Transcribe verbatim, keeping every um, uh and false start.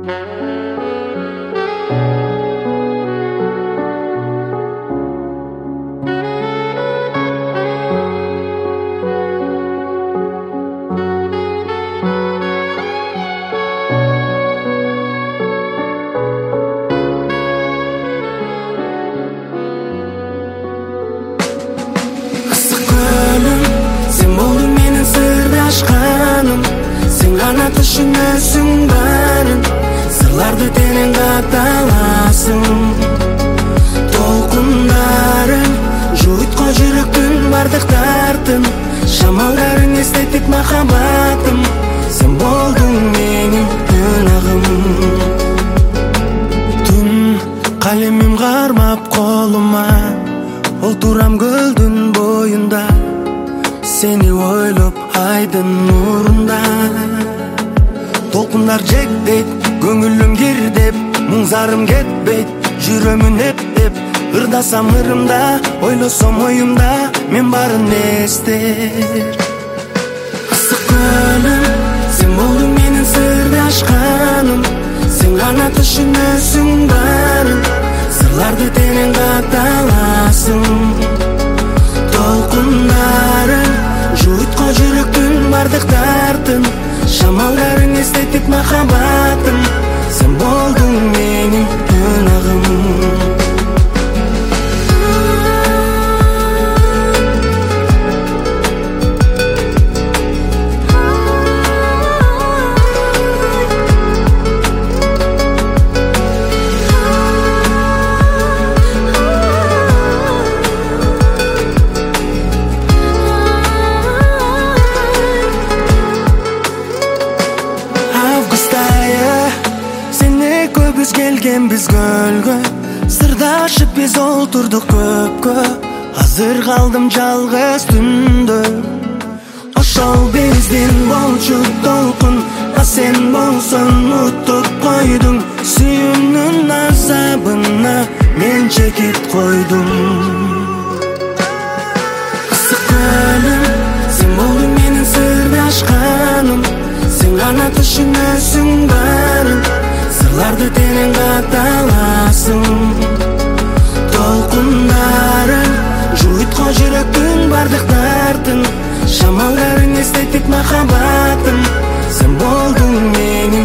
Гана түшүнөсүң баарын, сырларды терең катталасың. Толкундарың жуйткон жүрөктүн бардык тартын, шамалдарың эстетип махаббатым. Сен болдуң менин ынагым. Түн калемим кармап колума, олтурам көлдүн боюнда, сени ойлоп айдын нурунда. Толкундар жекпейт, көңүлүм кирдеп, муңзарым кетпейт, жүрөмүн эптеп. Ырдасам ырымда, ойлосом оюмда, мен барын эстер. Ысык көлүм, сен болдуң менин сырдашканым. Сен гана түшүнөсүң барын, сырларды терең катталасың. Толкундарың жуйткон жүрөктүн бардык тартын, шамалдарың эстетип махаббатым. Сен болдуң менин ынагым. Келген биз көлгө, сырдашып биз олтурдук көпкө. Азыр калдым жалгыз түндө. Ошол биздин болчу толкун, а сен болсоң утуп койдуң. Сүйүүнүн азабына мен чекит койдум. Ысык көлүм, сен болдуң менин сырдашканым. Сен гана түшүнөсүң барын, сырларды терең катталасың. Толкундарың жуйткон жүрөктүн бардык тартын, шамалдарың эстетип махаббатым. Сен болдуң менин